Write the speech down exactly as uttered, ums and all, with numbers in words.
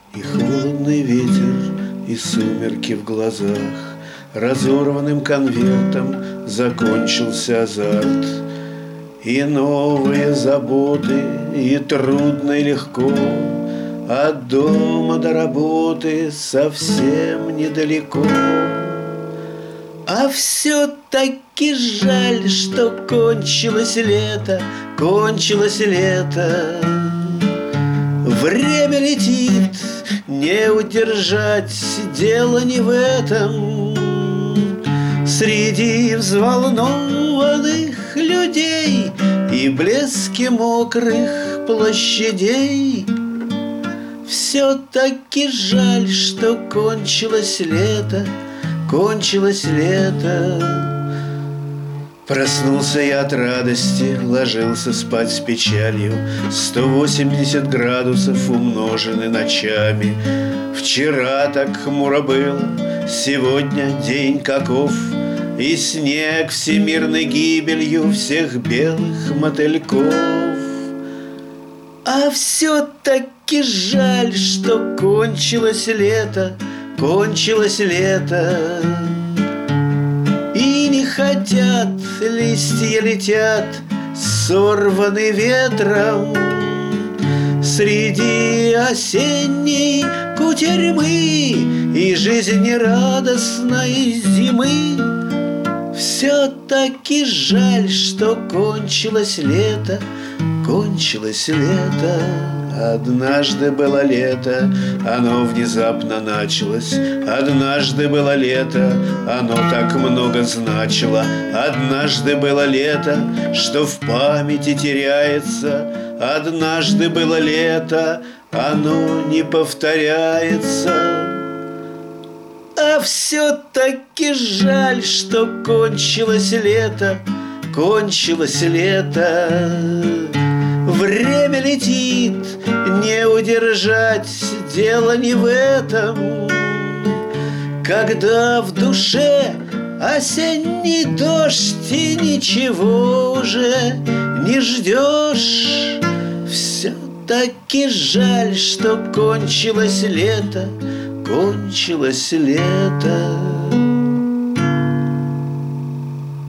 И холодный ветер, и сумерки в глазах. Разорванным конвертом закончился азарт. И новые заботы, и трудно и легко. От дома до работы совсем недалеко. А все-таки жаль, что кончилось лето, кончилось лето. Время летит, не удержать, дело не в этом. Среди взволнованных людей и блеске мокрых площадей все-таки жаль, что кончилось лето, кончилось лето. Проснулся я от радости, ложился спать с печалью. Сто восемьдесят градусов умножены ночами. Вчера так хмуро было, сегодня день каков. И снег всемирной гибелью всех белых мотыльков. А все-таки жаль, что кончилось лето, кончилось лето. И не хотят, листья летят, сорваны ветром. Среди осенней кутерьмы и жизнерадостной зимы все-таки жаль, что кончилось лето, кончилось лето. Однажды было лето, оно внезапно началось. Однажды было лето, оно так много значило. Однажды было лето, что в памяти теряется. Однажды было лето, оно не повторяется. А все-таки жаль, что кончилось лето, кончилось лето. Время летит, не удержать, дело не в этом. Когда в душе осенний дождь и ничего уже не ждешь, все-таки жаль, что кончилось лето, кончилось лето.